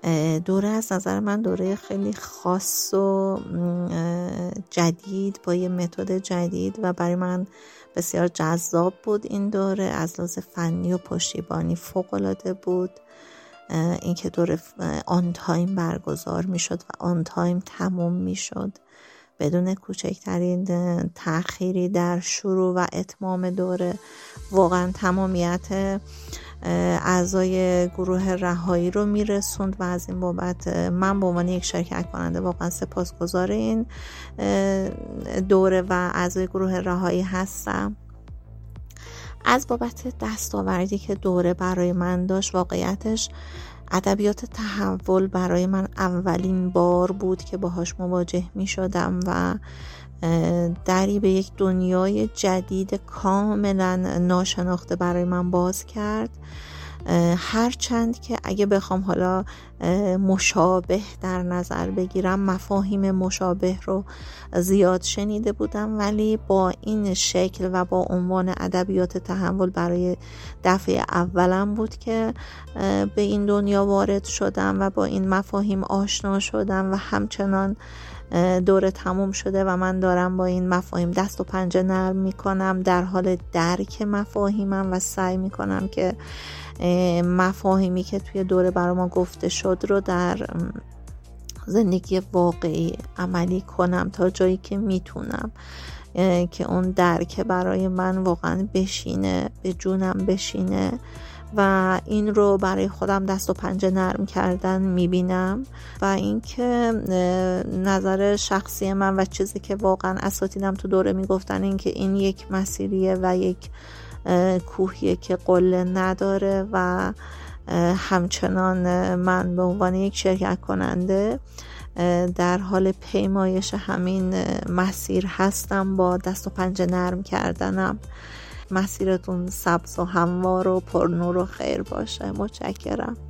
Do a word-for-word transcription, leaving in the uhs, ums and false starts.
دوره از نظر من دوره خیلی خاص و جدید با یه متد جدید و برای من بسیار جذاب بود. این دوره از لحاظ فنی و پشتیبانی فوق‌العاده بود. اینکه دوره آن تایم برگزار می شد و آن تایم تموم می شد بدون کوچکترین تأخیری در شروع و اتمام دوره، واقعا تمامیت اعضای گروه رهایی رو میرسوند و از این بابت من به عنوان یک شرکت کننده واقعا سپاسگزار این دوره و اعضای گروه رهایی هستم. از بابت دستاوردی که دوره برای من داشت، واقعیتش ادبیات تحول برای من اولین بار بود که باهاش مواجه می شدم و دری به یک دنیای جدید کاملا ناشناخته برای من باز کرد. هرچند که اگه بخوام حالا مشابه در نظر بگیرم، مفاهیم مشابه رو زیاد شنیده بودم، ولی با این شکل و با عنوان ادبیات تحول برای دفعه اولم بود که به این دنیا وارد شدم و با این مفاهیم آشنا شدم و همچنان دوره تموم شده و من دارم با این مفاهیم دست و پنجه نرم میکنم در حال درک مفاهیمم و سعی میکنم که مفاهیمی که توی دوره برای ما گفته شد رو در زندگی واقعی عملی کنم تا جایی که میتونم، که اون درک برای من واقعا بشینه، به جونم بشینه و این رو برای خودم دست و پنجه نرم کردن میبینم. و اینکه نظر شخصی من و چیزی که واقعا اساتیدم تو دوره میگفتن این که این یک مسیریه و یک کوهیه که قله نداره و همچنان من به عنوان یک شرکت کننده در حال پیمایش همین مسیر هستم با دست و پنجه نرم کردنم. مسیرتون سبز و هموار و پرنور و خیر باشه. متشکرم.